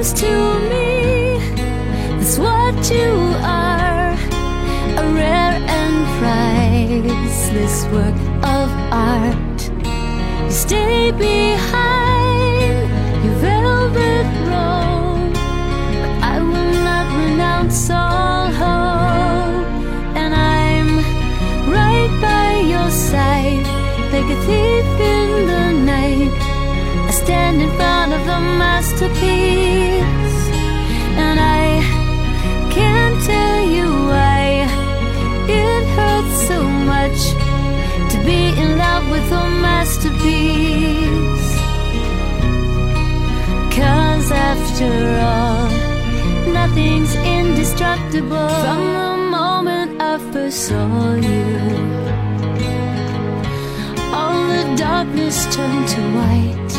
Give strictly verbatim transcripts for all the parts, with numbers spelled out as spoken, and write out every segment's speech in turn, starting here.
seems to me that's what you are, a rare and priceless work of art. You stay behind your velvet robe, but I will not renounce all hope. And I'm right by your side, like a thief in the night. I stand in front of the masterpiece, and I can't tell you why it hurts so much to be in love with a masterpiece. 'Cause after all, nothing's indestructible. From the moment I first saw you, all the darkness turned to white.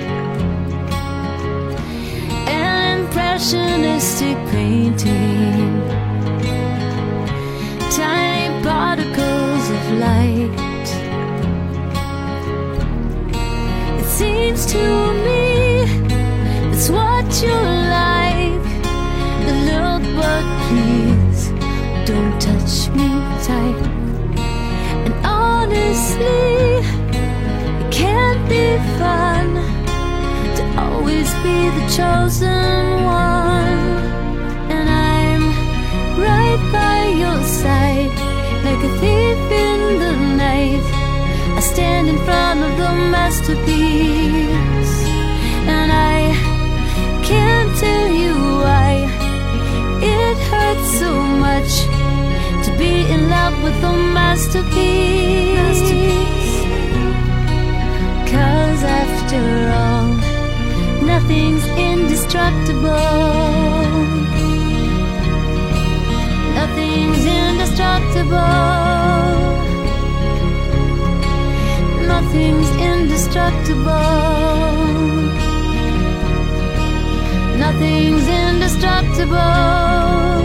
An impressionistic painting, tiny particles of light. It seems to me that's what you like. The look, but please don't touch me tight. And honestly, it can't be fun to always be the chosen one. And I'm right by your side, like a thief in the night. I stand in front of the masterpiece, and I can't tell you why it hurts so much to be in love with a masterpiece. 'Cause after all, nothing's indestructible. Nothing's indestructible. Nothing's indestructible. Nothing's indestructible.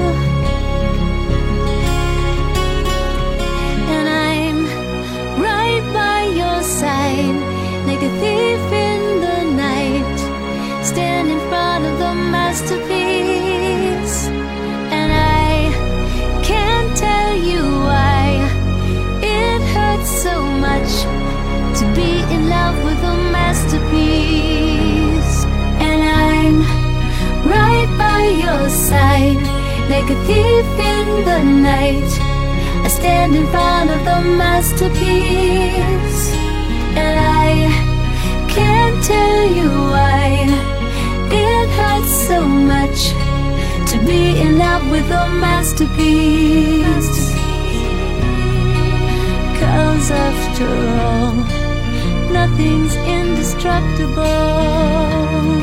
And I'm right by your side, like a thief in the night. Stand in front of the masterpiece, and I can't tell you why it hurts so much to be in love with a masterpiece. And I'm right by your side, like a thief in the night. I stand in front of the masterpiece, and I can't tell you why it hurts so much to be in love with a masterpiece. 'Cause after all, nothing's indestructible.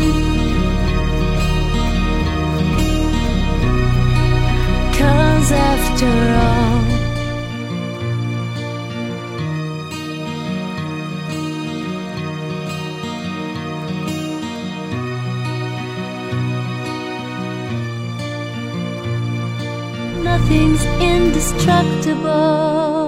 'Cause after all, nothing's indestructible.